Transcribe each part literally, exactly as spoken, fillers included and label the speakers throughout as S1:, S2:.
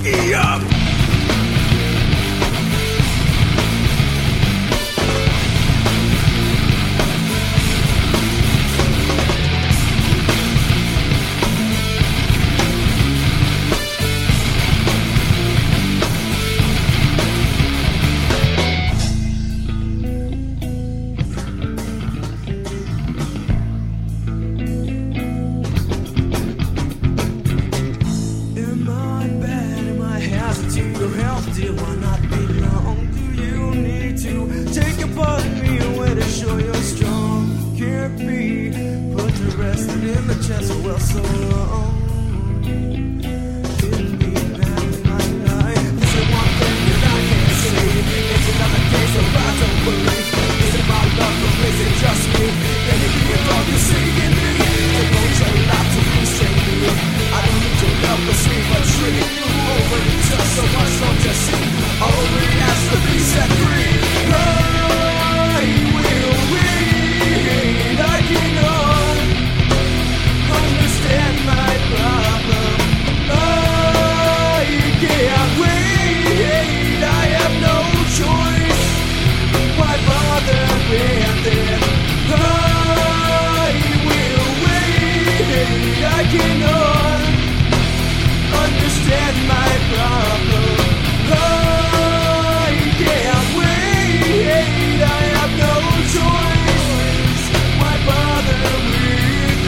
S1: me up. Your health, dear, why not belong? Do you need to take a part of me away to show you're strong? Can't be put to rest in the chest, well, so long. Didn't mean that in my life. Is it one thing that I can't say? It's another case of I don't believe. Is it my love or is it just me? Can it be a dog you're seeing me? It won't tell you not to be saying. I don't need your help to see, but treating you over the touch so much, don't you see? All we ask to be set free. I will wait. I cannot understand my problem. I can't wait. I have no choice. Why bother with it? I will wait. I cannot understand my problem. I can't wait. I have no choice. Why bother with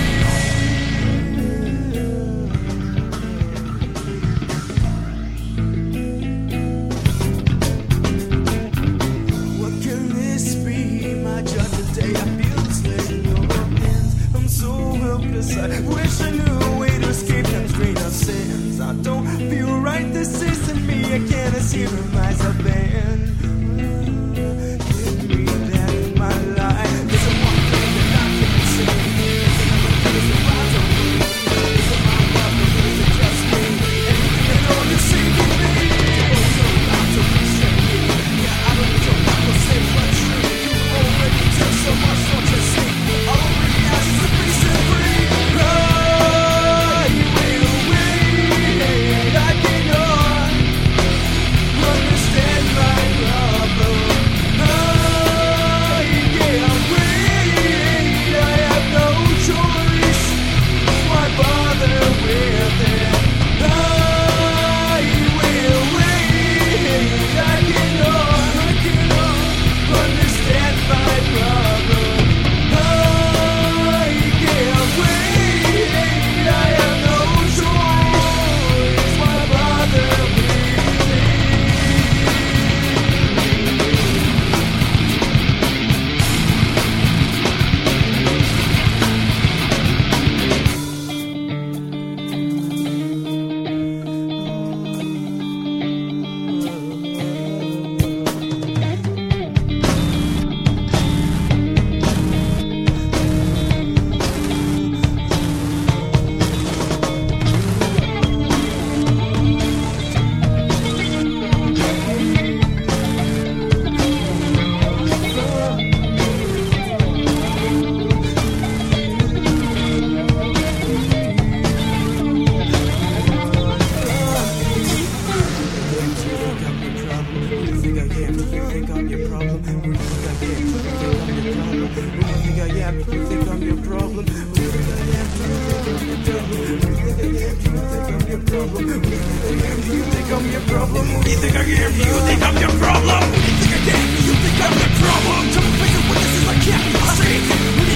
S1: it? What can this be? My judge today, I feel this weight in your hands. I'm so helpless. I wish I knew a way to escape them screen of sins. I don't feel right, this isn't me. I can't escape from my band. Give me that in my life. There's a one thing that I can't see. There's another place that I don't believe. Is it my love or is it just me? Anything at all you see from me. Oh, so loud to be saying. Yeah, I don't need your help to say what's true. You already took so much, don't you see? All we ask is to be set free. I cannot understand my problem. I can't wait. I have no choice. Why bother with it? I will wait. I cannot, I cannot understand my problem. I can't wait. I have no choice. Why bother with it? Problem. You think I am? You think I'm your problem? You think I am? You think I'm your problem? Tell me, what this is, I can't be seen.